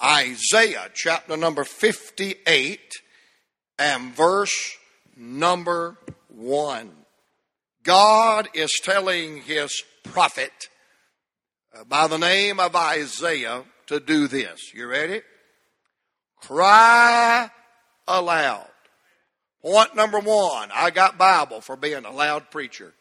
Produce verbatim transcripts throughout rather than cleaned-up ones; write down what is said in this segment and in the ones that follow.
Isaiah chapter number fifty-eight and verse number one. God is telling his prophet uh, by the name of Isaiah to do this. You ready? Cry aloud. Point number one, I got Bible for being a loud preacher.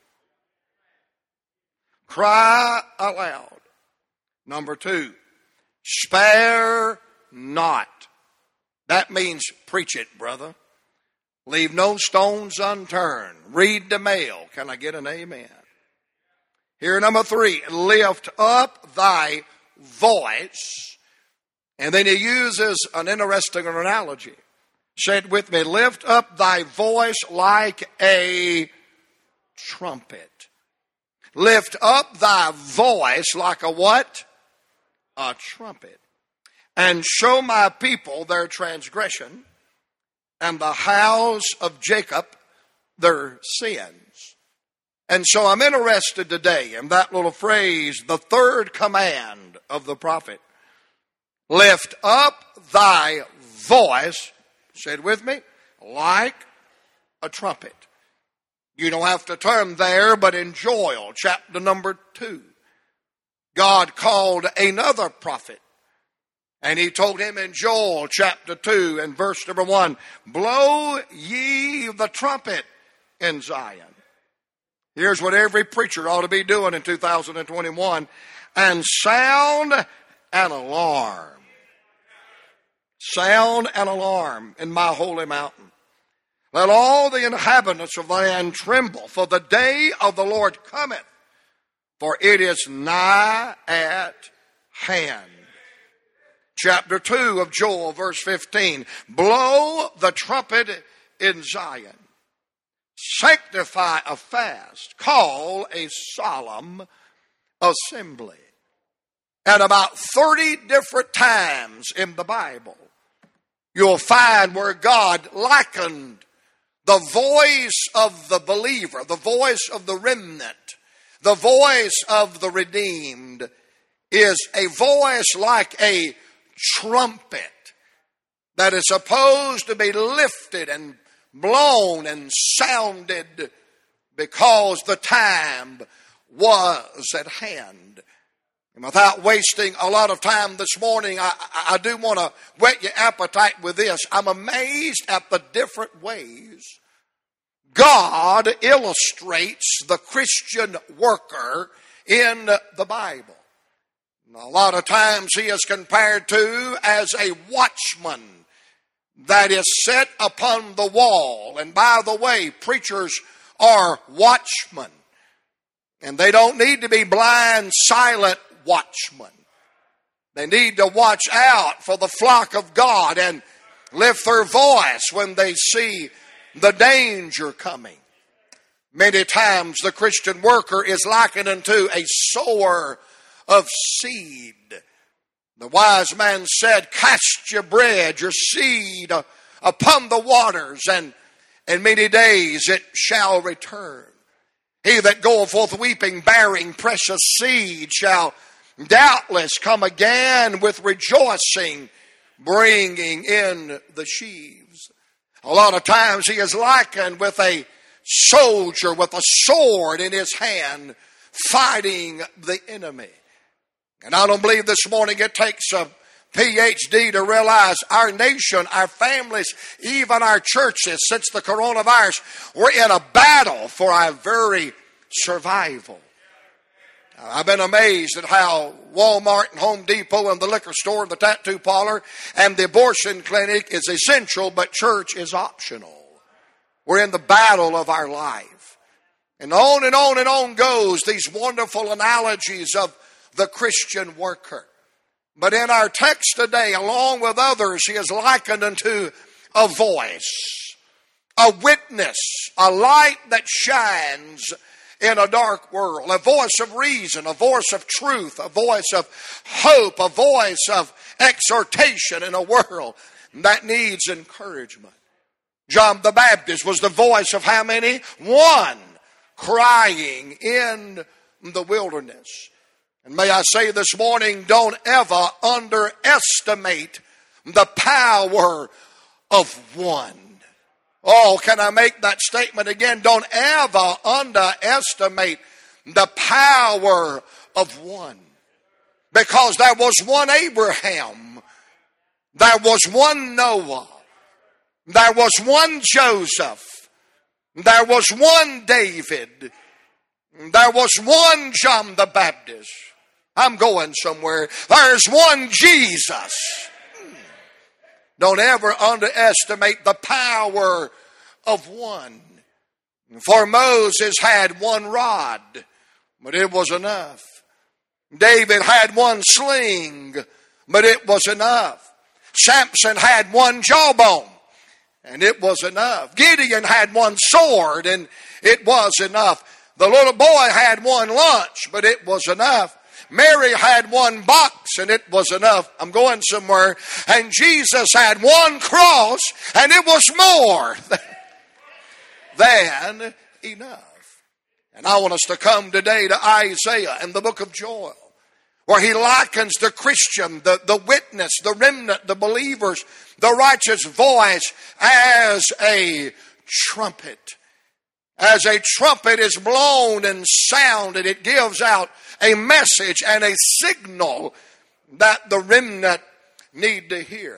Cry aloud. Number two, spare not. That means preach it, brother. Leave no stones unturned. Read the mail. Can I get an amen? Here, number three, lift up thy voice. And then he uses an interesting analogy. Say it with me. Lift up thy voice like a trumpet. Lift up thy voice like a what? A trumpet. And show my people their transgression, and the house of Jacob their sins. And so I'm interested today in that little phrase, the third command of the prophet. Lift up thy voice, say it with me, like a trumpet. You don't have to turn there, but in Joel chapter number two, God called another prophet. And he told him in Joel chapter two and verse number one, blow ye the trumpet in Zion. Here's what every preacher ought to be doing in two thousand twenty-one. And sound an alarm. Sound an alarm in my holy mountain. Let all the inhabitants of the land tremble, for the day of the Lord cometh, for it is nigh at hand. Chapter two of Joel, verse fifteen. Blow the trumpet in Zion. Sanctify a fast. Call a solemn assembly. And about thirty different times in the Bible, you'll find where God likened the voice of the believer, the voice of the remnant, the voice of the redeemed, is a voice like a trumpet that is supposed to be lifted and blown and sounded because the time was at hand. And without wasting a lot of time this morning, I, I do want to whet your appetite with this. I'm amazed at the different ways God illustrates the Christian worker in the Bible. A lot of times he is compared to as a watchman that is set upon the wall. And by the way, preachers are watchmen. And they don't need to be blind, silent watchmen. They need to watch out for the flock of God and lift their voice when they see the danger coming. Many times the Christian worker is likened unto a sower of seed. The wise man said, cast your bread, your seed upon the waters, and in many days it shall return. He that goeth forth weeping, bearing precious seed, shall doubtless come again with rejoicing, bringing in the sheaves. A lot of times he is likened with a soldier with a sword in his hand, fighting the enemy. And I don't believe this morning it takes a P H D to realize our nation, our families, even our churches, since the coronavirus, we're in a battle for our very survival. I've been amazed at how Walmart and Home Depot and the liquor store and the tattoo parlor and the abortion clinic is essential, but church is optional. We're in the battle of our life. And on and on and on goes these wonderful analogies of the Christian worker. But in our text today, along with others, he is likened unto a voice, a witness, a light that shines in a dark world, a voice of reason, a voice of truth, a voice of hope, a voice of exhortation in a world that needs encouragement. John the Baptist was the voice of how many? One, crying in the wilderness. And may I say this morning, don't ever underestimate the power of one. Oh, can I make that statement again? Don't ever underestimate the power of one. Because there was one Abraham. There was one Noah. There was one Joseph. There was one David. There was one John the Baptist. I'm going somewhere. There's one Jesus. Don't ever underestimate the power of one. For Moses had one rod, but it was enough. David had one sling, but it was enough. Samson had one jawbone, and it was enough. Gideon had one sword, and it was enough. The little boy had one lunch, but it was enough. Mary had one box, and it was enough. I'm going somewhere. And Jesus had one cross, and it was more than enough. And I want us to come today to Isaiah and the book of Joel, where he likens the Christian, the, the witness, the remnant, the believers, the righteous voice as a trumpet. As a trumpet is blown and sounded, it gives out a message and a signal that the remnant need to hear.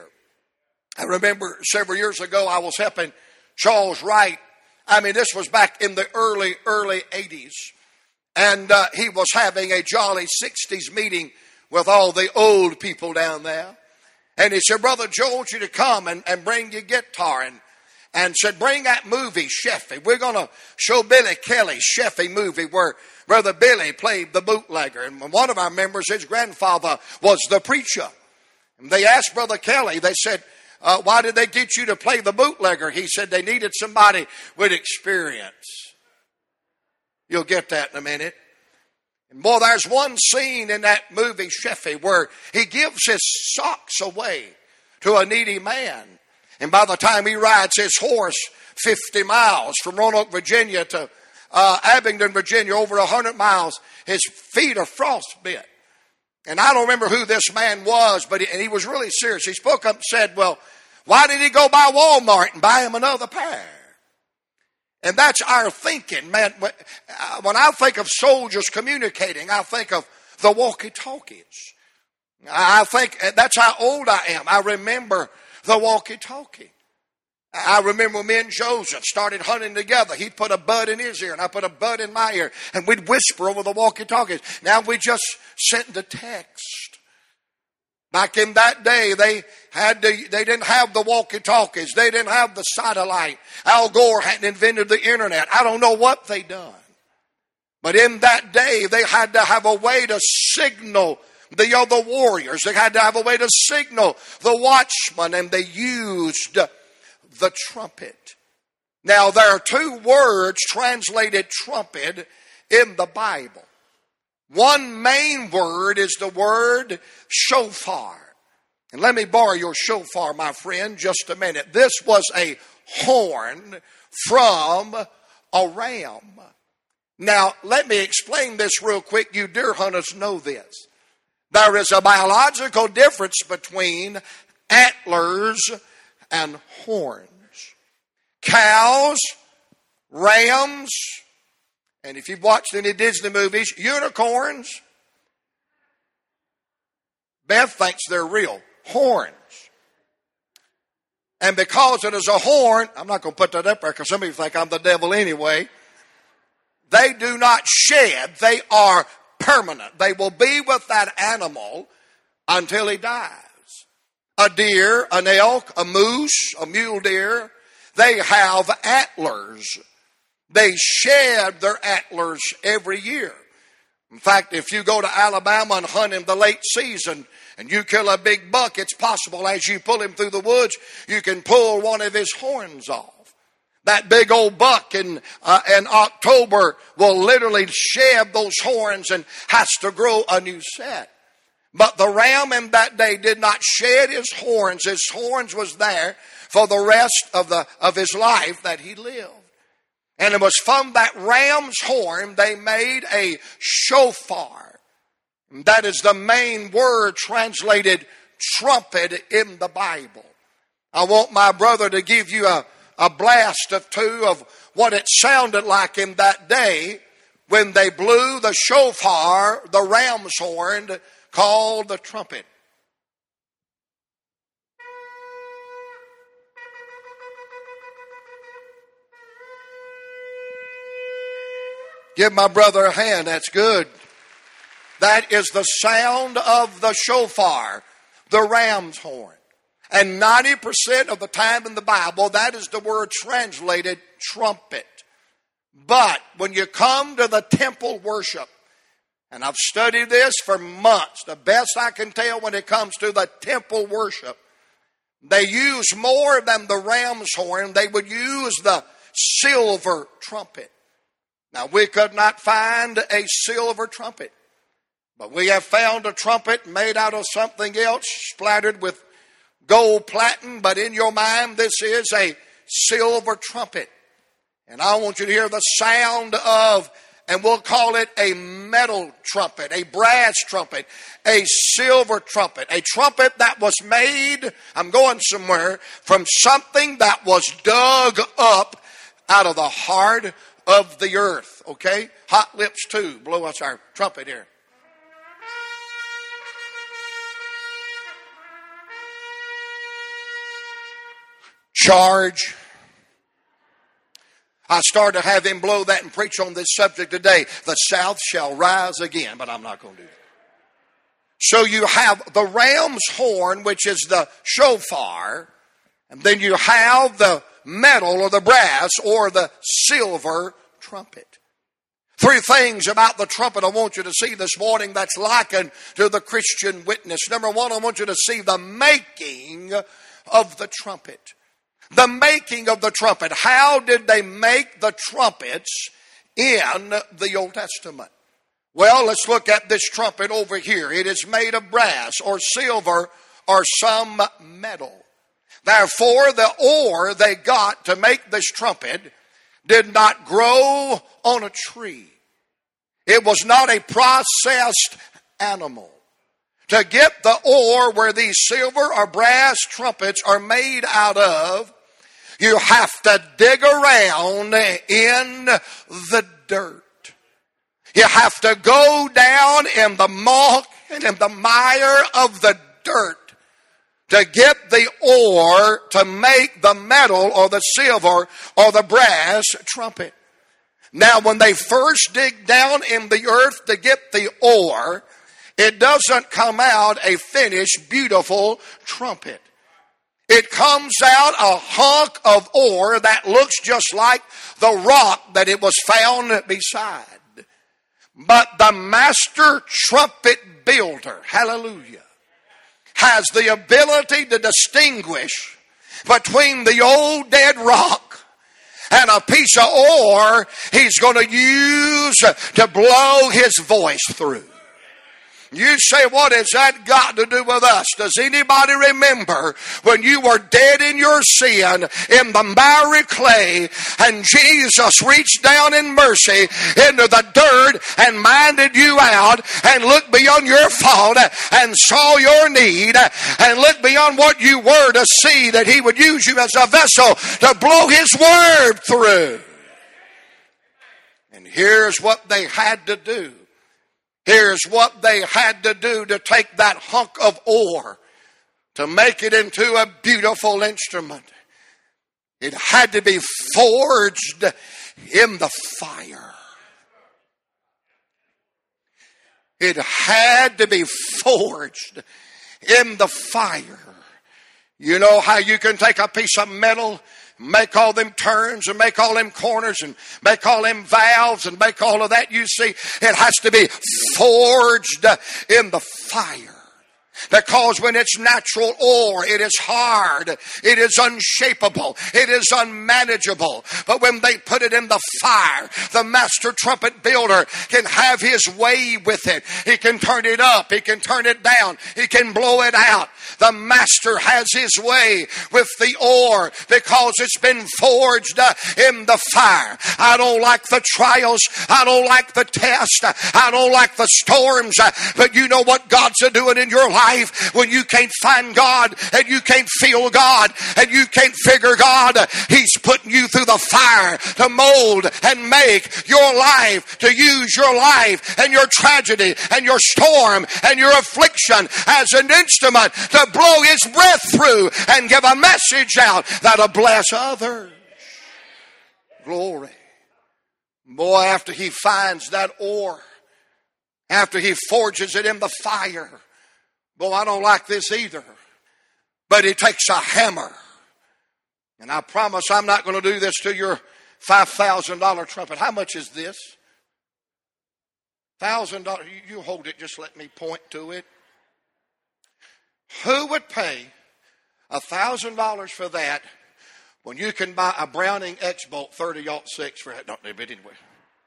I remember several years ago I was helping Charles Wright. I mean, this was back in the early, early eighties. And uh, he was having a jolly sixties meeting with all the old people down there. And he said, Brother Joe, I want you to come and, and bring your guitar. And And said, bring that movie, Sheffy. We're going to show Billy Kelly's Sheffy movie where Brother Billy played the bootlegger. And one of our members, his grandfather, was the preacher. And they asked Brother Kelly, they said, uh, why did they get you to play the bootlegger? He said they needed somebody with experience. You'll get that in a minute. And boy, there's one scene in that movie, Sheffy, where he gives his socks away to a needy man. And by the time he rides his horse fifty miles from Roanoke, Virginia to uh, Abingdon, Virginia, over one hundred miles, his feet are frostbit. And I don't remember who this man was, but he, and he was really serious. He spoke up and said, well, why did he go by Walmart and buy him another pair? And that's our thinking, man. When I think of soldiers communicating, I think of the walkie-talkies. I think that's how old I am. I remember the walkie-talkie. I remember when me and Joseph started hunting together. He'd put a bud in his ear and I put a bud in my ear. And we'd whisper over the walkie-talkies. Now we just sent the text. Back in that day, they had to, they didn't have the walkie-talkies. They didn't have the satellite. Al Gore hadn't invented the internet. I don't know what they done. But in that day, they had to have a way to signal the other warriors. They had to have a way to signal the watchman, and they used the trumpet. Now, there are two words translated trumpet in the Bible. One main word is the word shofar. And let me borrow your shofar, my friend, just a minute. This was a horn from a ram. Now, let me explain this real quick. You deer hunters know this. There is a biological difference between antlers and horns. Cows, rams, and if you've watched any Disney movies, unicorns. Beth thinks they're real. Horns. And because it is a horn, I'm not going to put that up there because some of you think I'm the devil anyway. They do not shed. They are permanent. They will be with that animal until he dies. A deer, an elk, a moose, a mule deer, they have antlers. They shed their antlers every year. In fact, if you go to Alabama and hunt in the late season and you kill a big buck, it's possible as you pull him through the woods, you can pull one of his horns off. That big old buck in, uh, in October will literally shed those horns and has to grow a new set. But the ram in that day did not shed his horns. His horns was there for the rest of the of his life that he lived. And it was from that ram's horn they made a shofar. That is the main word translated trumpet in the Bible. I want my brother to give you a, a blast of two of what it sounded like in that day when they blew the shofar, the ram's horn, called the trumpet. Give my brother a hand. That's good. That is the sound of the shofar, the ram's horn. And ninety percent of the time in the Bible, that is the word translated trumpet. But when you come to the temple worship, and I've studied this for months, the best I can tell when it comes to the temple worship, they use more than the ram's horn. They would use the silver trumpet. Now, we could not find a silver trumpet, but we have found a trumpet made out of something else, splattered with gold platinum, but in your mind, this is a silver trumpet. And I want you to hear the sound of, and we'll call it a metal trumpet, a brass trumpet, a silver trumpet, a trumpet that was made, I'm going somewhere, from something that was dug up out of the heart of the earth. Okay? Hot Lips two, blow us our trumpet here. Charge. I started to have him blow that and preach on this subject today. The South shall rise again, but I'm not going to do that. So you have the ram's horn, which is the shofar, and then you have the metal or the brass or the silver trumpet. Three things about the trumpet I want you to see this morning that's likened to the Christian witness. Number one, I want you to see the making of the trumpet. The making of the trumpet. How did they make the trumpets in the Old Testament? Well, let's look at this trumpet over here. It is made of brass or silver or some metal. Therefore, the ore they got to make this trumpet did not grow on a tree. It was not a processed animal. To get the ore where these silver or brass trumpets are made out of, you have to dig around in the dirt. You have to go down in the muck and in the mire of the dirt to get the ore to make the metal or the silver or the brass trumpet. Now, when they first dig down in the earth to get the ore, it doesn't come out a finished, beautiful trumpet. It comes out a hunk of ore that looks just like the rock that it was found beside. But the master trumpet builder, hallelujah, has the ability to distinguish between the old dead rock and a piece of ore he's going to use to blow his voice through. You say, what has that got to do with us? Does anybody remember when you were dead in your sin in the miry clay and Jesus reached down in mercy into the dirt and minded you out and looked beyond your fault and saw your need and looked beyond what you were to see that he would use you as a vessel to blow his word through? And here's what they had to do. Here's what they had to do to take that hunk of ore to make it into a beautiful instrument. It had to be forged in the fire. It had to be forged in the fire. You know how you can take a piece of metal, make all them turns and make all them corners and make all them valves and make all of that. You see, it has to be forged in the fire. Because when it's natural ore, it is hard, it is unshapable, it is unmanageable. But when they put it in the fire, the master trumpet builder can have his way with it. He can turn it up, he can turn it down, he can blow it out. The master has his way with the ore because it's been forged in the fire. I don't like the trials, I don't like the test, I don't like the storms, but you know what God's doing in your life? When you can't find God and you can't feel God and you can't figure God, He's putting you through the fire to mold and make your life, to use your life and your tragedy and your storm and your affliction as an instrument to blow His breath through and give a message out that'll bless others. Glory. Boy, after he finds that ore, after he forges it in the fire, boy, I don't like this either. But he takes a hammer. And I promise I'm not going to do this to your five thousand dollars trumpet. How much is this? one thousand dollars. You hold it, just let me point to it. Who would pay one thousand dollars for that when you can buy a Browning X-Bolt thirty aught six for it? Don't do it anyway.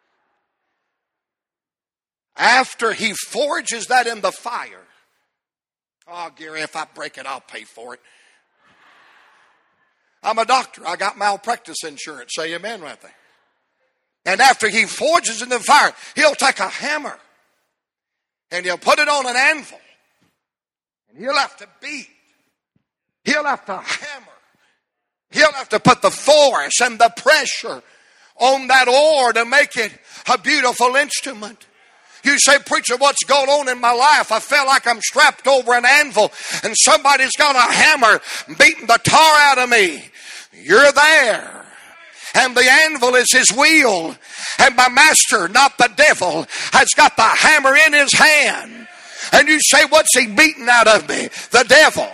After he forges that in the fire, oh, Gary, if I break it, I'll pay for it. I'm a doctor. I got malpractice insurance. Say amen right there. And after he forges in the fire, he'll take a hammer and he'll put it on an anvil. And he'll have to beat. He'll have to hammer. He'll have to put the force and the pressure on that ore to make it a beautiful instrument. You say, preacher, what's going on in my life? I feel like I'm strapped over an anvil and somebody's got a hammer beating the tar out of me. You're there. And the anvil is his wheel. And my master, not the devil, has got the hammer in his hand. And you say, what's he beating out of me? The devil.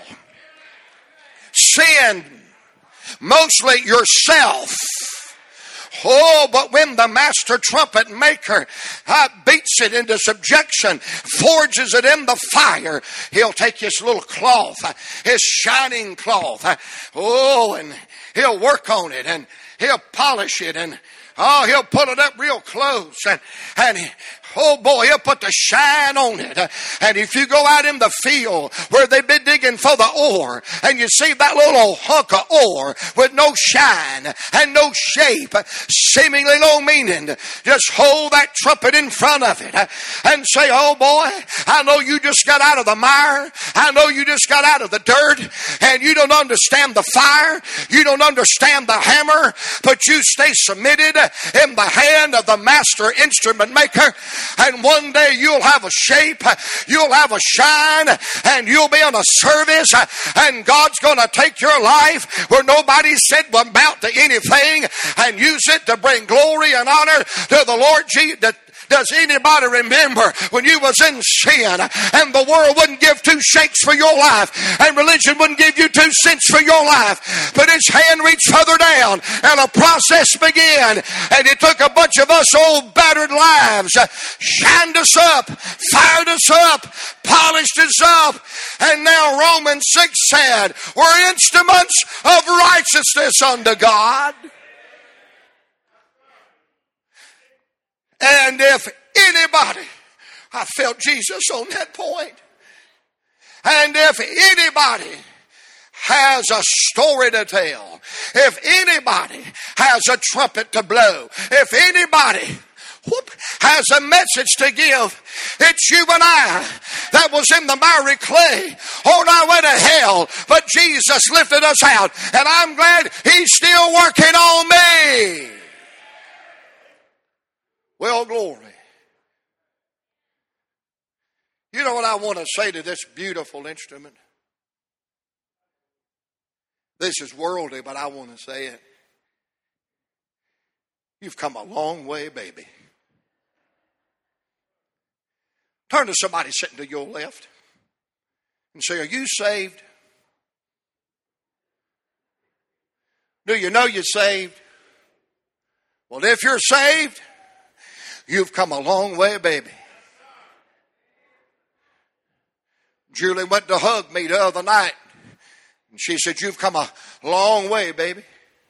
Sin. Mostly yourself. Oh, but when the master trumpet maker uh, beats it into subjection, forges it in the fire, he'll take his little cloth, uh, his shining cloth, uh, oh, and he'll work on it, and he'll polish it, and oh, he'll put it up real close, and, and he, oh boy, he'll put the shine on it. And if you go out in the field where they've been digging for the ore, and you see that little hunk of ore with no shine and no shape, seemingly no meaning, just hold that trumpet in front of it and say, oh boy, I know you just got out of the mire. I know you just got out of the dirt, and you don't understand the fire. You don't understand the hammer, but you stay submitted in the hand of the master instrument maker. And one day you'll have a shape, you'll have a shine, and you'll be in a service, and God's going to take your life where nobody said about to anything and use it to bring glory and honor to the Lord Jesus. Does anybody remember when you was in sin and the world wouldn't give two shakes for your life and religion wouldn't give you two cents for your life, but his hand reached further down and a process began, and it took a bunch of us old battered lives, shined us up, fired us up, polished us up, and now Romans six said we're instruments of righteousness unto God. And if anybody, I felt Jesus on that point. And if anybody has a story to tell, if anybody has a trumpet to blow, if anybody whoop, has a message to give, it's you and I that was in the miry clay on our way to hell, but Jesus lifted us out, and I'm glad He's still working on me. Well, glory. You know what I want to say to this beautiful instrument? This is worldly, but I want to say it. You've come a long way, baby. Turn to somebody sitting to your left and say, are you saved? Do you know you're saved? Well, if you're saved, you've come a long way, baby. Julie went to hug me the other night. And she said, you've come a long way, baby.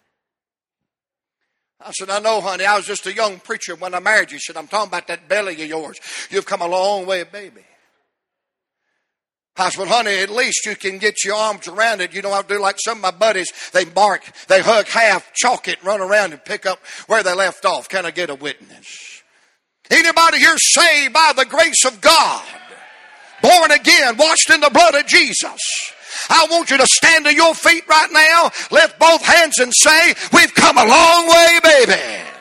I said, I know, honey. I was just a young preacher when I married you. She said, I'm talking about that belly of yours. You've come a long way, baby. I said, well, honey, at least you can get your arms around it. You don't have to do like some of my buddies. They bark, they hug half, chalk it, run around and pick up where they left off. Can I get a witness? Anybody here saved by the grace of God? Born again, washed in the blood of Jesus. I want you to stand to your feet right now, lift both hands and say, we've come a long way, baby.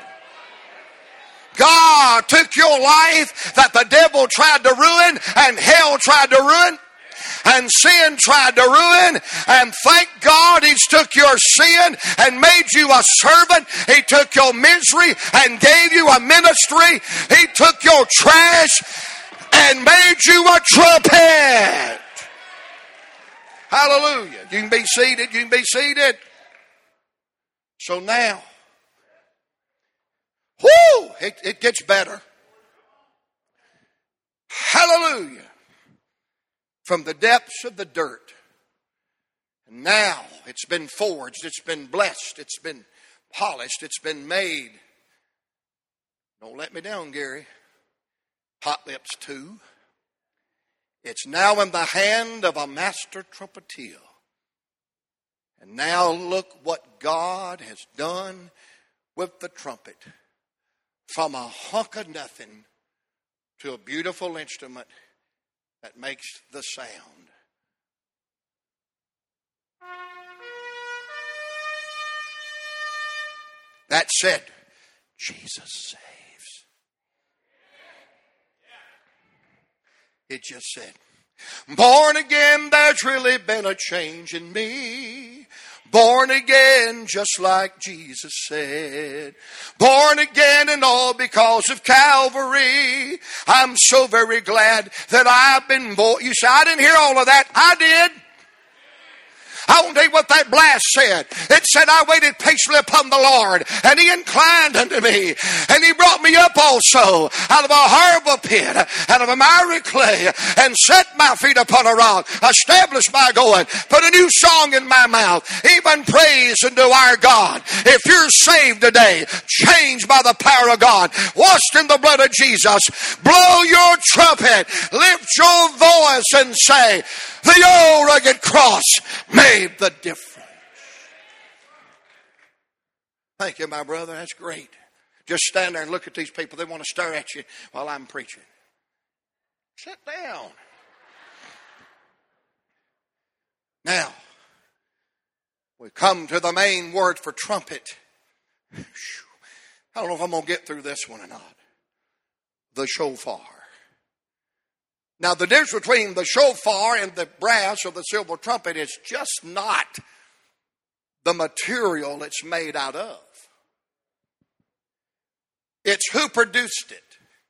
God took your life that the devil tried to ruin and hell tried to ruin and sin tried to ruin, and thank God He's took your sin and made you a servant. He took your misery and gave you a ministry. He took your trash and made you a trumpet. Hallelujah. You can be seated. You can be seated. So now, whoo, it, it gets better. Hallelujah. From the depths of the dirt. And now it's been forged. It's been blessed. It's been polished. It's been made. Don't let me down, Gary. Hot Lips two. It's now in the hand of a master trumpeter. And now look what God has done with the trumpet. From a hunk of nothing to a beautiful instrument that makes the sound. That said, Jesus saves. It just said, born again, there's really been a change in me. Born again, just like Jesus said. Born again and all because of Calvary. I'm so very glad that I've been born. You say, I didn't hear all of that. I did. I want to tell you what that blast said. It said, I waited patiently upon the Lord, and He inclined unto me, and He brought me up also out of a horrible pit, out of a miry clay, and set my feet upon a rock, established my going, put a new song in my mouth, even praise unto our God. If you're saved today, changed by the power of God, washed in the blood of Jesus, blow your trumpet, lift your voice and say, the old rugged cross made the difference. Thank you, my brother. That's great. Just stand there and look at these people. They want to stare at you while I'm preaching. Sit down. Now, we come to the main word for trumpet. I don't know if I'm going to get through this one or not. The shofar. Now, the difference between the shofar and the brass or the silver trumpet is just not the material it's made out of. It's who produced it.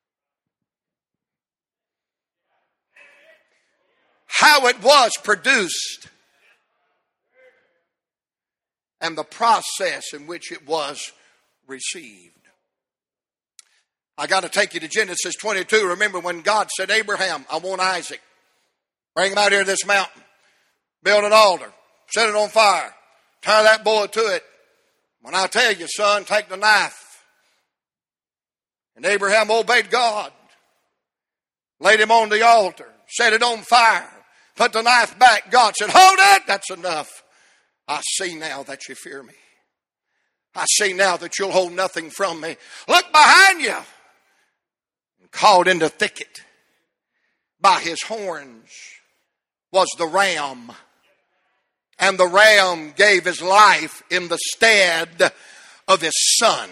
How it was produced. And the process in which it was received. I got to take you to Genesis twenty-two. Remember when God said, Abraham, I want Isaac. Bring him out here to this mountain. Build an altar. Set it on fire. Tie that boy to it. When I tell you, son, take the knife. And Abraham obeyed God. Laid him on the altar. Set it on fire. Put the knife back. God said, hold it. That's enough. I see now that you fear me. I see now that you'll hold nothing from me. Look behind you. Caught in the thicket by his horns was the ram. And the ram gave his life in the stead of his son.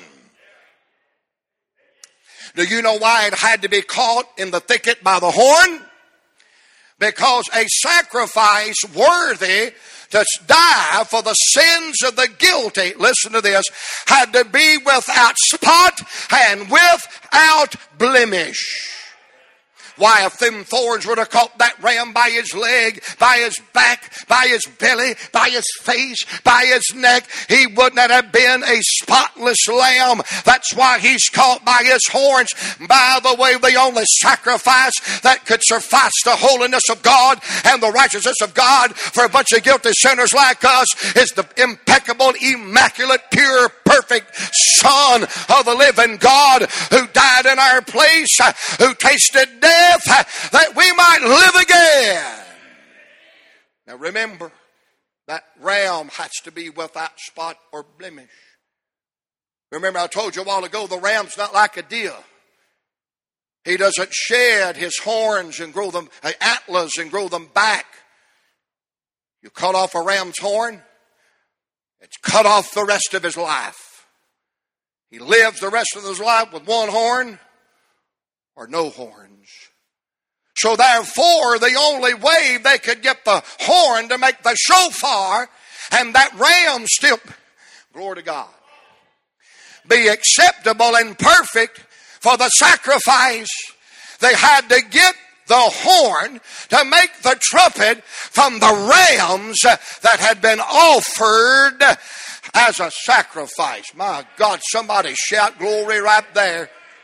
Do you know why it had to be caught in the thicket by the horn? Because a sacrifice worthy to die for the sins of the guilty, listen to this, had to be without spot and without blemish. Why, if them thorns would have caught that ram by his leg, by his back, by his belly, by his face, by his neck, he wouldn't have been a spotless lamb. That's why he's caught by his horns. By the way, the only sacrifice that could suffice the holiness of God and the righteousness of God for a bunch of guilty sinners like us is the impeccable, immaculate, pure, perfect Son of the living God who died in our place, who tasted death that we might live again. Now remember, that ram has to be without spot or blemish. Remember, I told you a while ago, the ram's not like a deer. He doesn't shed his horns and grow them, uh, antlers and grow them back. You cut off a ram's horn, it's cut off the rest of his life. He lives the rest of his life with one horn or no horns. So therefore, the only way they could get the horn to make the shofar and that ram still, glory to God, be acceptable and perfect for the sacrifice, they had to get the horn to make the trumpet from the rams that had been offered as a sacrifice. My God, somebody shout glory right there.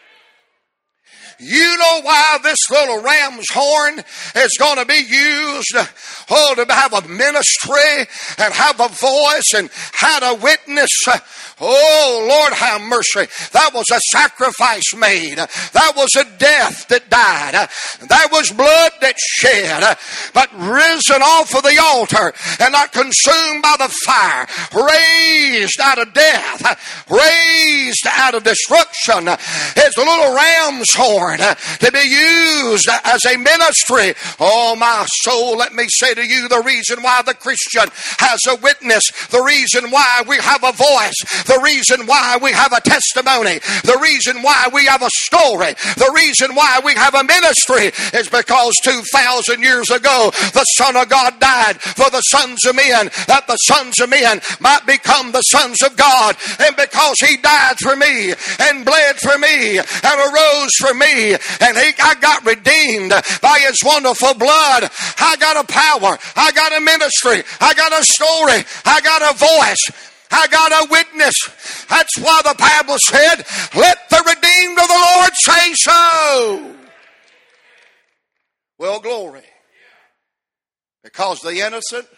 You know why this little ram's horn is going to be used, oh, to have a ministry and have a voice and have a witness. Oh, Lord, have mercy. That was a sacrifice made. That was a death that died. That was blood that shed, but risen off of the altar and not consumed by the fire. Raised out of death. Raised out of destruction. It's the little ram's horn to be used as a ministry. Oh, my soul, let me say to you, the reason why the Christian has a witness, the reason why we have a voice, the reason why we have a testimony, the reason why we have a story, the reason why we have a ministry is because two thousand years ago the Son of God died for the sons of men, that the sons of men might become the sons of God. And because he died for me and bled for me and arose for me, and he, I got redeemed by his wonderful blood. I got a power. I got a ministry. I got a story. I got a voice. I got a witness. That's why the Bible said, let the redeemed of the Lord say so. Well, glory. Because the innocent,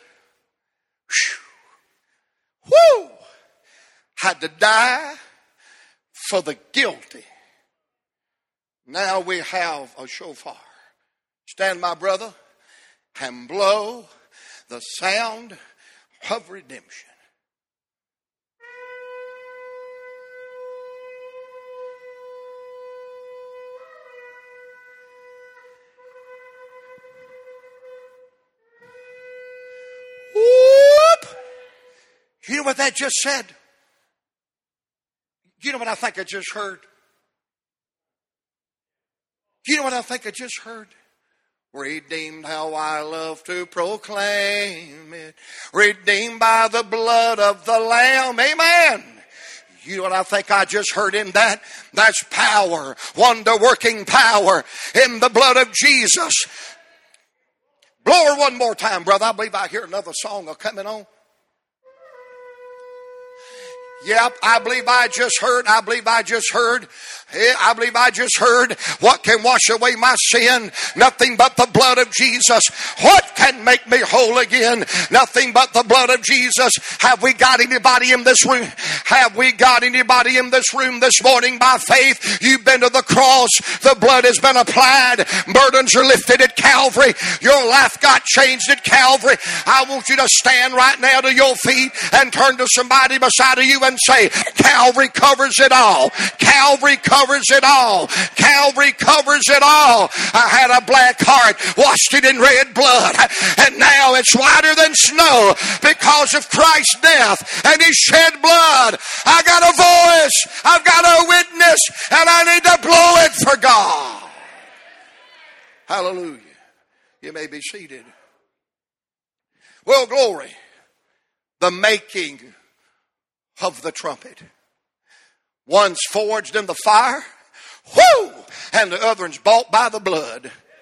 whew, whew, had to die for the guilty. Now we have a shofar. Stand, my brother, and blow the sound of redemption. Whoop! You know what that just said? You know what I think I just heard? You know what I think I just heard? Redeemed, how I love to proclaim it. Redeemed by the blood of the Lamb. Amen. You know what I think I just heard in that? That's power. Wonder-working power in the blood of Jesus. Blow her one more time, brother. I believe I hear another song coming on. Yep, I believe I just heard. I believe I just heard. I believe I just heard. What can wash away my sin? Nothing but the blood of Jesus. What can make me whole again? Nothing but the blood of Jesus. Have we got anybody in this room? Have we got anybody in this room this morning by faith? You've been to the cross. The blood has been applied. Burdens are lifted at Calvary. Your life got changed at Calvary. I want you to stand right now to your feet and turn to somebody beside of you and say, Calvary covers it all. Calvary covers it all. Calvary covers it all. I had a black heart, washed it in red blood, and now it's whiter than snow because of Christ's death and his shed blood. I got a voice, I've got a witness, and I need to blow it for God. Hallelujah. You may be seated. Well, glory. The making of the trumpet. One's forged in the fire, whoo, and the other one's bought by the blood.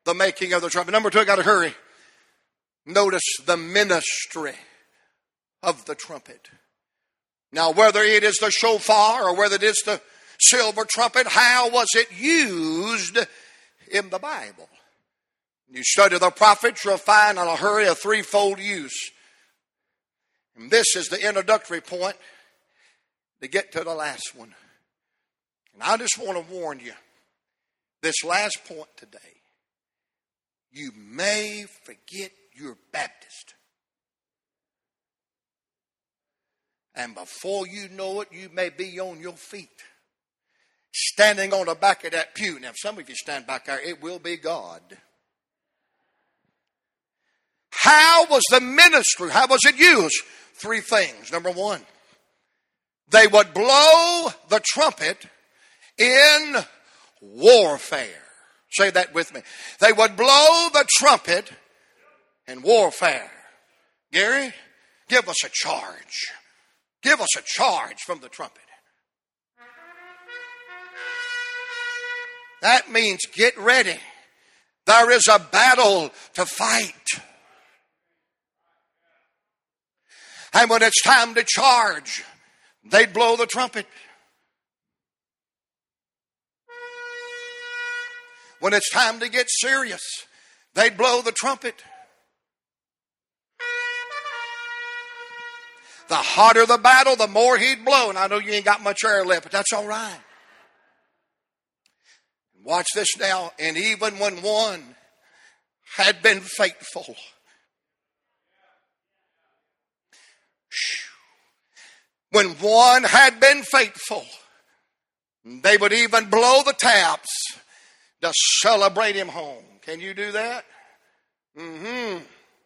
the making of the trumpet. Number two, I got to hurry. Notice the ministry of the trumpet. Now, whether it is the shofar or whether it is the silver trumpet, how was it used in the Bible? You study the prophets, you'll find in a hurry a threefold use. And this is the introductory point to get to the last one. And I just want to warn you, this last point today, you may forget you're Baptist. And before you know it, you may be on your feet, standing on the back of that pew. Now, if some of you stand back there, it will be God. How was the ministry? How was it used? Three things. Number one, they would blow the trumpet in warfare. Say that with me. They would blow the trumpet in warfare. Gary, give us a charge. Give us a charge from the trumpet. That means get ready. There is a battle to fight. And when it's time to charge, they'd blow the trumpet. When it's time to get serious, they'd blow the trumpet. The hotter the battle, the more he'd blow. And I know you ain't got much air left, but that's all right. Watch this now. And even when one had been faithful, when one had been faithful, they would even blow the taps to celebrate him home. Can you do that? Mm-hmm.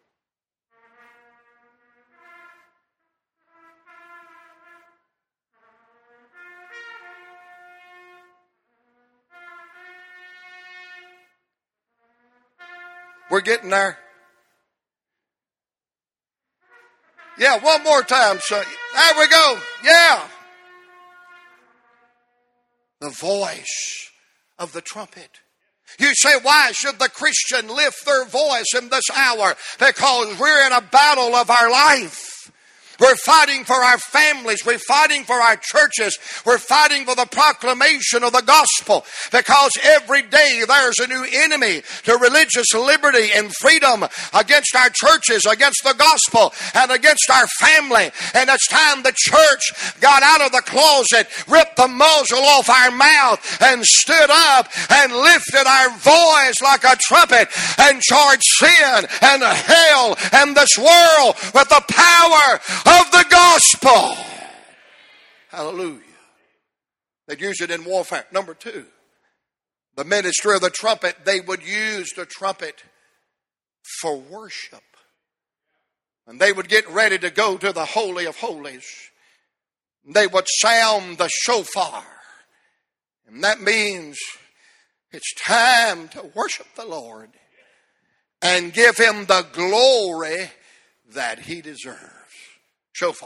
We're getting there. Yeah, one more time, son. There we go. Yeah. The voice of the trumpet. You say, why should the Christian lift their voice in this hour? Because we're in a battle of our life. We're fighting for our families. We're fighting for our churches. We're fighting for the proclamation of the gospel. Because every day there's a new enemy to religious liberty and freedom against our churches, against the gospel, and against our family. And it's time the church got out of the closet, ripped the muzzle off our mouth, and stood up and lifted our voice like a trumpet and charged sin and hell and this world with the power of the gospel. Hallelujah. They'd use it in warfare. Number two, the ministry of the trumpet, they would use the trumpet for worship. And they would get ready to go to the Holy of Holies. They would sound the shofar. And that means it's time to worship the Lord and give him the glory that he deserves. Shofar.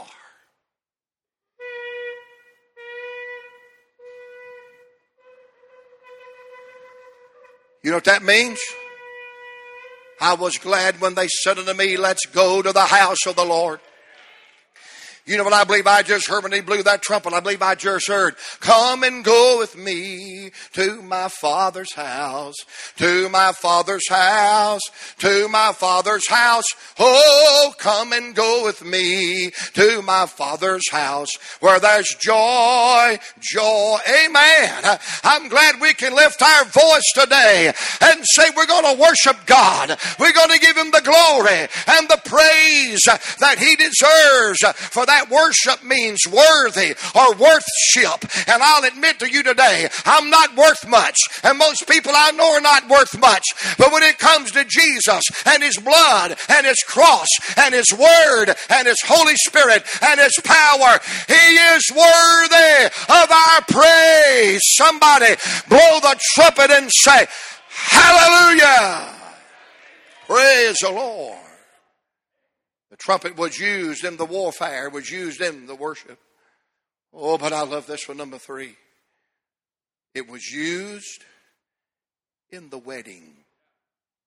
You know what that means? I was glad when they said unto me, let's go to the house of the Lord. You know what I believe I just heard when he blew that trumpet? I believe I just heard, come and go with me to my Father's house, to my Father's house, to my Father's house. Oh, come and go with me to my Father's house where there's joy, joy. Amen. I'm glad we can lift our voice today and say we're going to worship God. We're going to give him the glory and the praise that he deserves. For that worship means worthy or worthship. And I'll admit to you today, I'm not worth much. And most people I know are not worth much. But when it comes to Jesus and his blood and his cross and his word and his Holy Spirit and his power, he is worthy of our praise. Somebody blow the trumpet and say, hallelujah. Praise the Lord. The trumpet was used in the warfare, was used in the worship. Oh, but I love this one, number three. It was used in the wedding.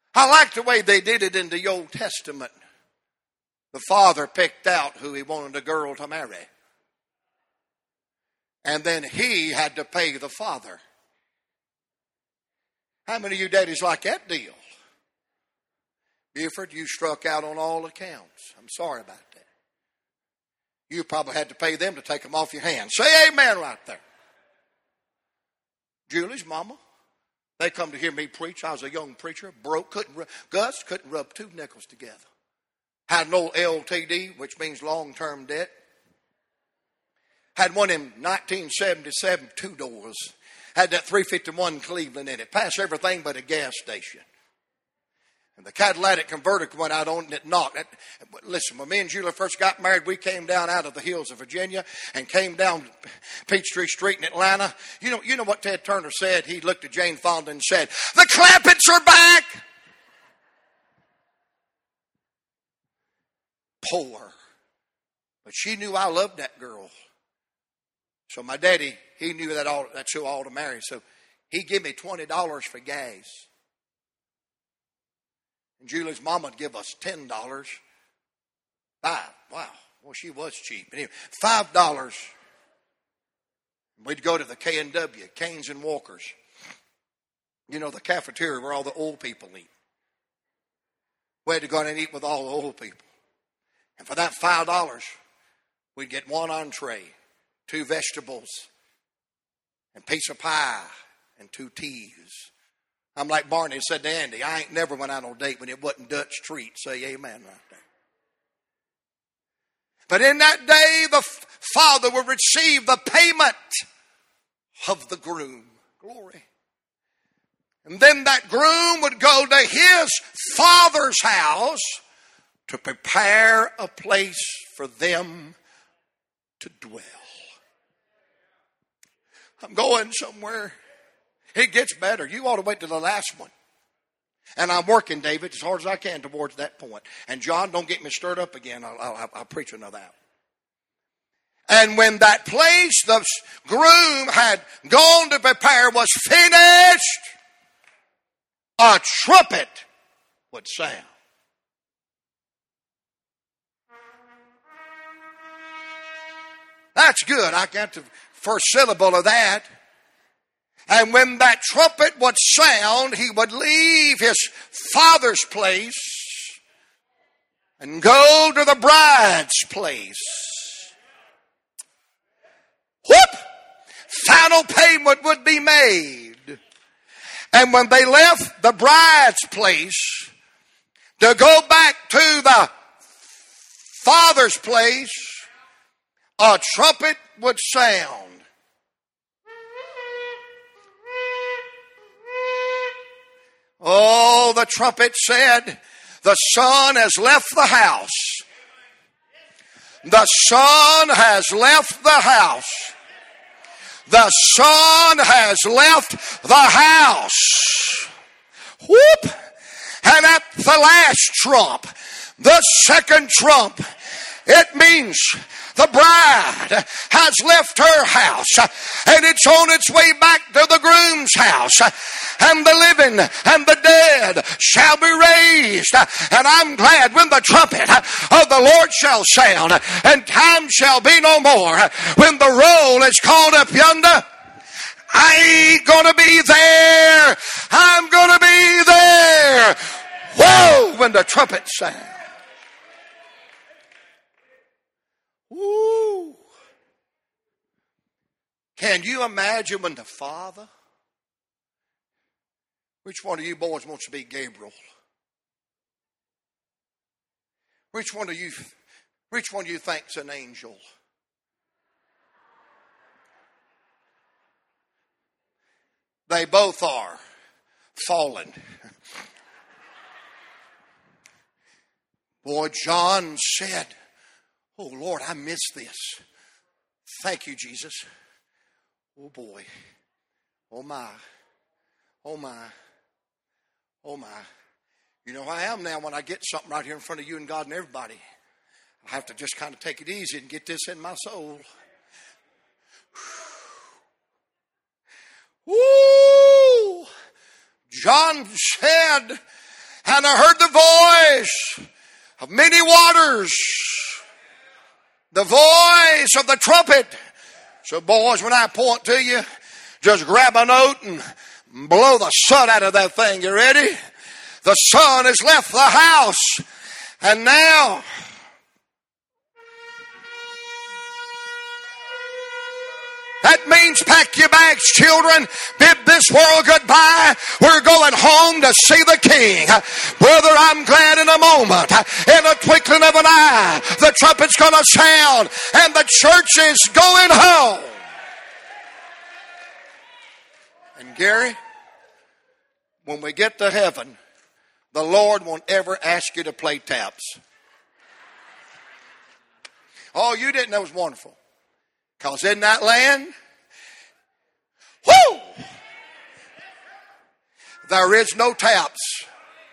I like the way they did it in the Old Testament. The father picked out who he wanted the girl to marry. And then he had to pay the father. How many of you daddies like that deal? Buford, you struck out on all accounts. I'm sorry about that. You probably had to pay them to take them off your hands. Say amen right there. Julie's mama, they come to hear me preach. I was a young preacher, broke, couldn't, Gus couldn't rub two nickels together. Had an old L T D, which means long-term debt. Had one in nineteen seventy-seven, two doors. Had that three fifty-one Cleveland in it. Passed everything but a gas station. And the catalytic converter went out on it and it knocked. It, listen, when me and Julie first got married, we came down out of the hills of Virginia and came down Peachtree Street in Atlanta. You know, you know what Ted Turner said? He looked at Jane Fonda and said, "The Clampetts are back." Poor. But she knew I loved that girl. So my daddy, he knew that all, that's who I ought to marry. So he gave me twenty dollars for gas. And Julie's mama would give us ten dollars. Five. Wow. Well, she was cheap. Anyway, five dollars. We'd go to the K and W, Canes and Walkers. You know, the cafeteria where all the old people eat. We had to go in and eat with all the old people. And for that five dollars, we'd get one entree, two vegetables, and a piece of pie, and two teas. I'm like Barney said to Andy, I ain't never went out on a date when it wasn't Dutch treat. Say amen right there. But in that day, the father would receive the payment of the groom. Glory. And then that groom would go to his father's house to prepare a place for them to dwell. I'm going somewhere. It gets better. You ought to wait till the last one. And I'm working, David, as hard as I can towards that point. And John, don't get me stirred up again. I'll, I'll, I'll preach another hour. And when that place the groom had gone to prepare was finished, a trumpet would sound. That's good. I got the first syllable of that. And when that trumpet would sound, he would leave his father's place and go to the bride's place. Whoop! Final payment would be made. And when they left the bride's place to go back to the father's place, a trumpet would sound. Oh, the trumpet said, the son has left the house. The son has left the house. The son has left the house. Whoop! And at the last trump, the second trump, it means the bride has left her house and it's on its way back to the groom's house. And the living and the dead shall be raised. And I'm glad when the trumpet of the Lord shall sound and time shall be no more. When the roll is called up yonder, I ain't gonna be there. I'm gonna be there. Whoa, when the trumpet sounds. Woo. Can you imagine when the father, which one of you boys wants to be Gabriel? Which one of you, which one of you thinks an angel? They both are fallen. Boy, John said, oh, Lord, I missed this. Thank you, Jesus. Oh, boy. Oh, my. Oh, my. Oh, my. You know who I am now when I get something right here in front of you and God and everybody. I have to just kind of take it easy and get this in my soul. Woo! John said, And I heard the voice of many waters. The voice of the trumpet. So boys, when I point to you, just grab a note and blow the sun out of that thing. You ready? The sun has left the house. And now, that means pack your bags, children. Bid this world goodbye. We're going home to see the King. Brother, I'm glad in a moment, in a twinkling of an eye, the trumpet's going to sound and the church is going home. And Gary, when we get to heaven, the Lord won't ever ask you to play taps. Oh, you didn't know it was wonderful. Because in that land, whoo, there is no taps.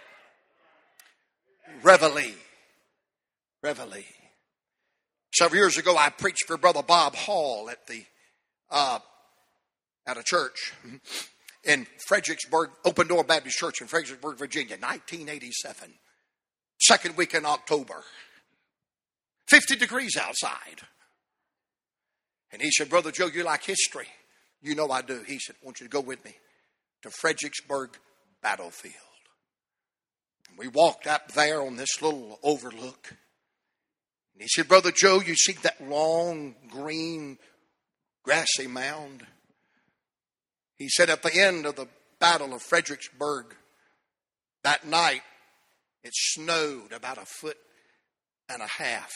Reveille. Reveille. Several years ago, I preached for Brother Bob Hall at the uh, at a church in Fredericksburg, Open Door Baptist Church in Fredericksburg, Virginia, nineteen eighty-seven. Second week in October. fifty degrees outside. And he said, Brother Joe, you like history? You know I do. He said, I want you to go with me to Fredericksburg Battlefield. And we walked up there on this little overlook. And he said, Brother Joe, you see that long, green, grassy mound? He said, at the end of the Battle of Fredericksburg, that night, it snowed about a foot and a half.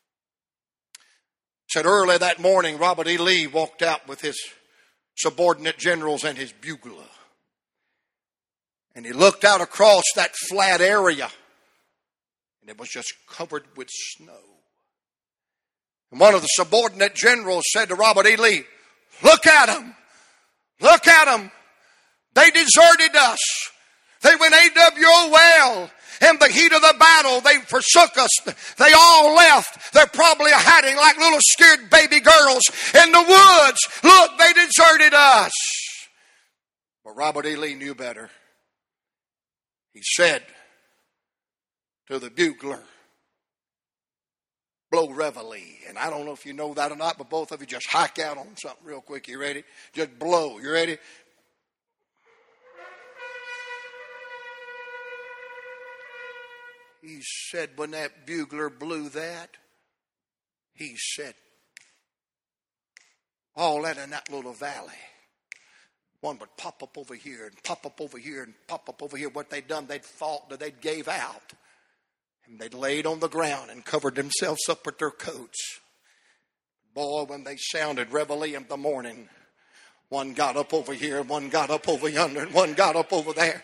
Said early that morning, Robert E. Lee walked out with his subordinate generals and his bugler. And he looked out across that flat area, and it was just covered with snow. And one of the subordinate generals said to Robert E. Lee, look at them. Look at them. They deserted us. They went A W O L. In the heat of the battle, they forsook us. They all left. They're probably hiding like little scared baby girls in the woods. Look, they deserted us. But Robert E. Lee knew better. He said to the bugler, blow reveille. And I don't know if you know that or not, but both of you just hike out on something real quick. You ready? Just blow. You ready? He said when that bugler blew that, he said, all that in that little valley. One would pop up over here and pop up over here and pop up over here. What they'd done, they'd fought, they'd gave out. And they'd laid on the ground and covered themselves up with their coats. Boy, when they sounded reveille in the morning, one got up over here, one got up over yonder, and one got up over there.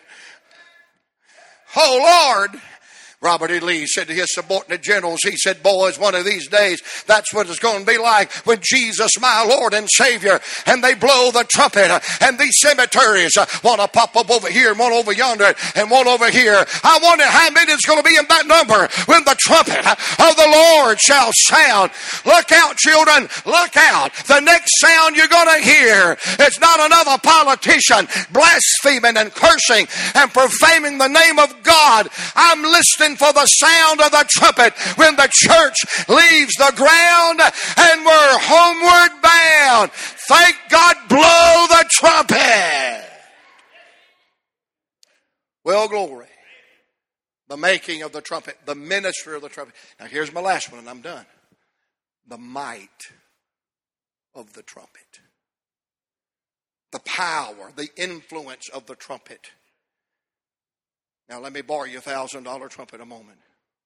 Oh, Lord! Robert E. Lee said to his subordinate generals, he said, boys, one of these days, that's what it's going to be like when Jesus, my Lord and Savior, and they blow the trumpet, and these cemeteries want to pop up over here, and one over yonder, and one over here. I wonder how many is going to be in that number when the trumpet of the Lord shall sound. Look out, children, look out. The next sound you're going to hear is not another politician blaspheming and cursing and profaning the name of God. I'm listening for the sound of the trumpet when the church leaves the ground and we're homeward bound. Thank God, blow the trumpet. Well, glory. The making of the trumpet, the ministry of the trumpet. Now here's my last one and I'm done. The might of the trumpet. The power, the influence of the trumpet. Now, let me borrow you a thousand dollar trumpet a moment.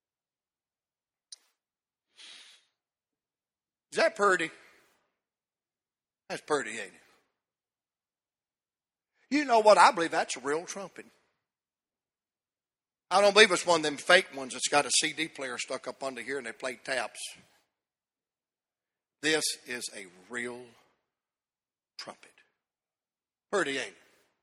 Is that pretty? That's pretty, ain't it? You know what? I believe that's a real trumpet. I don't believe it's one of them fake ones that's got a C D player stuck up under here and they play taps. This is a real trumpet. Pretty, ain't it?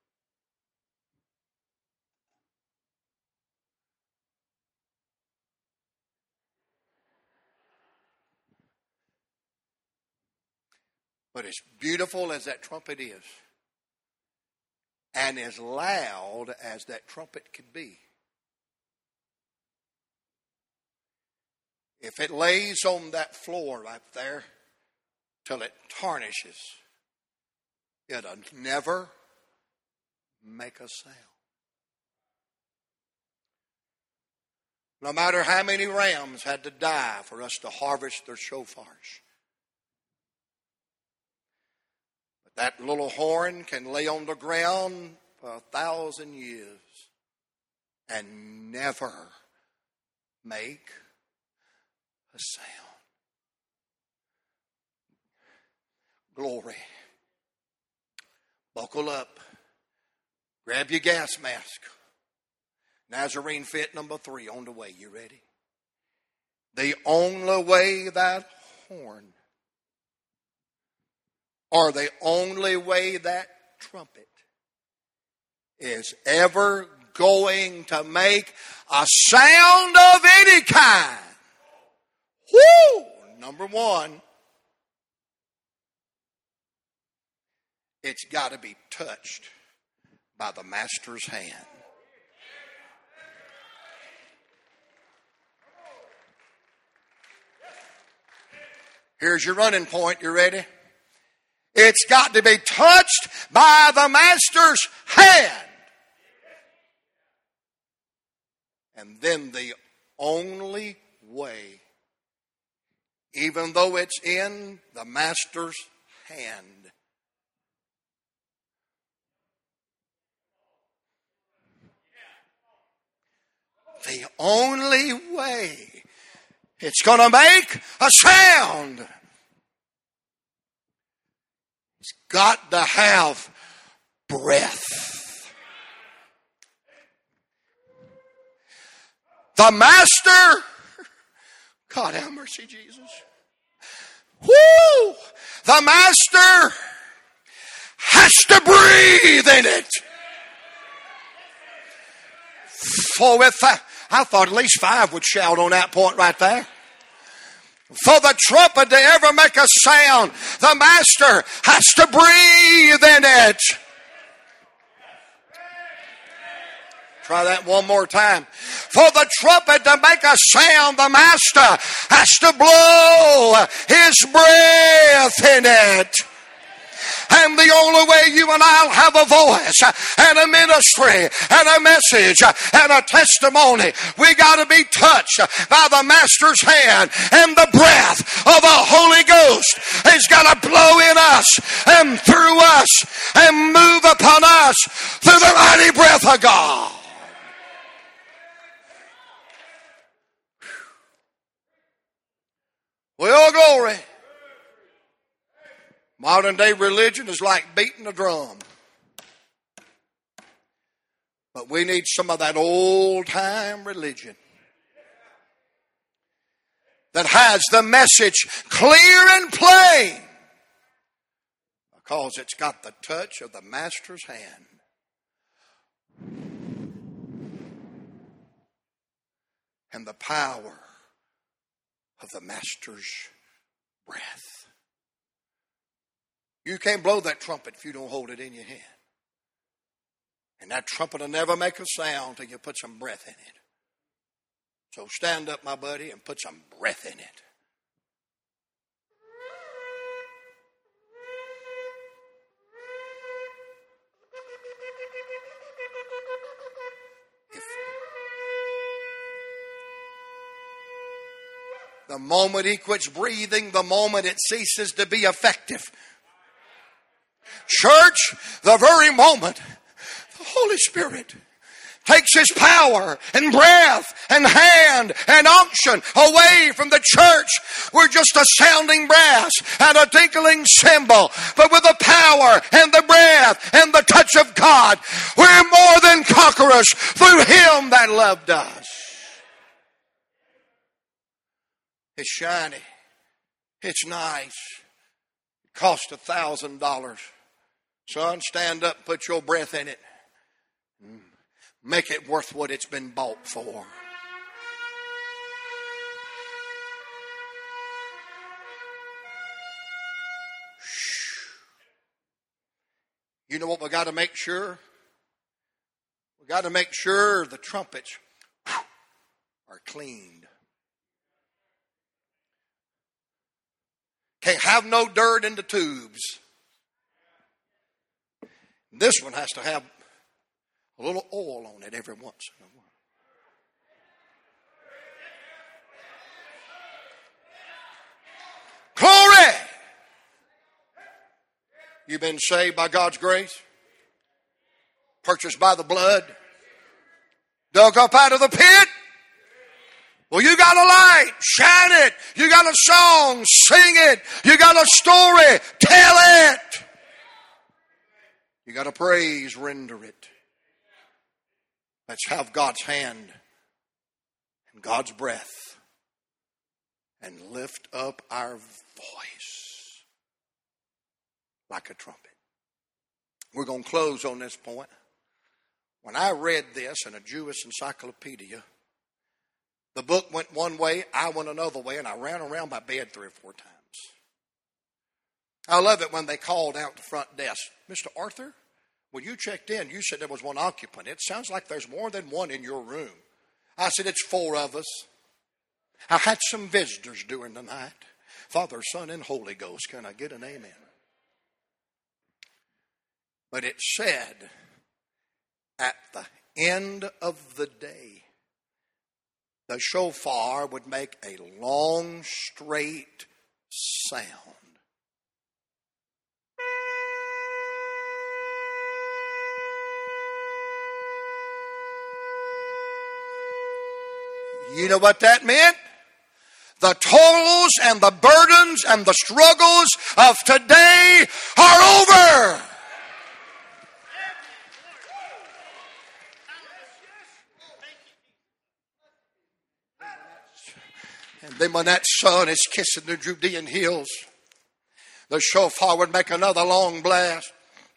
But as beautiful as that trumpet is, and as loud as that trumpet could be, if it lays on that floor right there till it tarnishes, it'll never make a sound. No matter how many rams had to die for us to harvest their shofars. But that little horn can lay on the ground for a thousand years and never make a sound. Glory. Buckle up. Grab your gas mask. Nazarene fit number three on the way. You ready? The only way that horn, or the only way that trumpet is ever going to make a sound of any kind. Woo! Number one, it's got to be touched by the master's hand. Here's your running point. You ready? It's got to be touched by the master's hand. And then the only way, even though it's in the master's hand, the only way it's going to make a sound, it's got to have breath. The master, God have mercy, Jesus. Woo! The master has to breathe in it. For with that, I thought at least five would shout on that point right there. For the trumpet to ever make a sound, the master has to breathe in it. Try that one more time. For the trumpet to make a sound, the master has to blow his breath in it. And the only way you and I'll have a voice and a ministry and a message and a testimony, we got to be touched by the master's hand, and the breath of the Holy Ghost has got to blow in us and through us and move upon us through the mighty breath of God. Well, glory. Modern day religion is like beating a drum. But we need some of that old time religion that has the message clear and plain, because it's got the touch of the master's hand. And the power of the master's breath. You can't blow that trumpet if you don't hold it in your hand. And that trumpet will never make a sound till you put some breath in it. So stand up, my buddy, and put some breath in it. If the moment he quits breathing, the moment it ceases to be effective. Church, the very moment the Holy Spirit takes his power and breath and hand and unction away from the church, we're just a sounding brass and a tinkling cymbal. But with the power and the breath and the touch of God, we're more than conquerors through him that loved us. It's shiny. It's nice. It cost a thousand dollars. Son, stand up, put your breath in it. Make it worth what it's been bought for. You know what we got to make sure? We got to make sure the trumpets are cleaned. Can't have no dirt in the tubes. This one has to have a little oil on it every once in a while. Glory! You've been saved by God's grace, purchased by the blood, dug up out of the pit. Well, you got a light, shine it. You got a song, sing it. You got a story, tell it. You got a praise, render it. Let's have God's hand and God's breath and lift up our voice like a trumpet. We're going to close on this point. When I read this in a Jewish encyclopedia, the book went one way, I went another way, and I ran around my bed three or four times. I love it when they called out the front desk, Mister Arthur, when you checked in, you said there was one occupant. It sounds like there's more than one in your room. I said, it's four of us. I had some visitors during the night. Father, Son, and Holy Ghost. Can I get an amen? But it said, at the end of the day, the shofar would make a long, straight sound. You know what that meant? The toils and the burdens and the struggles of today are over. And then when that sun is kissing the Judean hills, the shofar would make another long blast.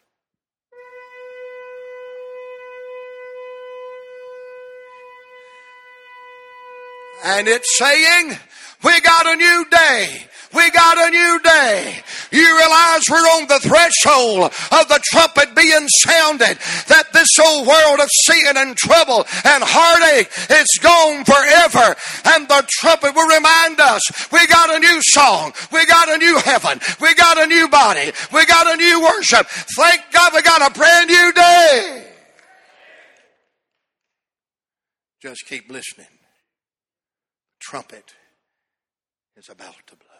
And it's saying, we got a new day. We got a new day. You realize we're on the threshold of the trumpet being sounded. That this old world of sin and trouble and heartache is gone forever. And the trumpet will remind us, we got a new song. We got a new heaven. We got a new body. We got a new worship. Thank God we got a brand new day. Just keep listening. Trumpet is about to blow.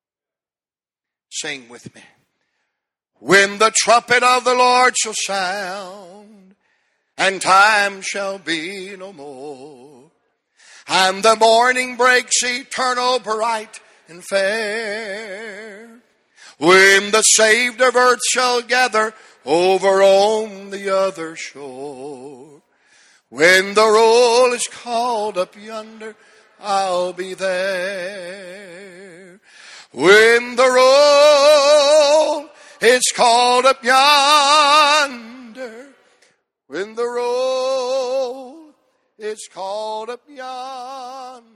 Sing with me. When the trumpet of the Lord shall sound, and time shall be no more, and the morning breaks eternal, bright and fair, when the saved of earth shall gather over on the other shore, when the roll is called up yonder, I'll be there. When the roll is called up yonder, when the roll is called up yonder,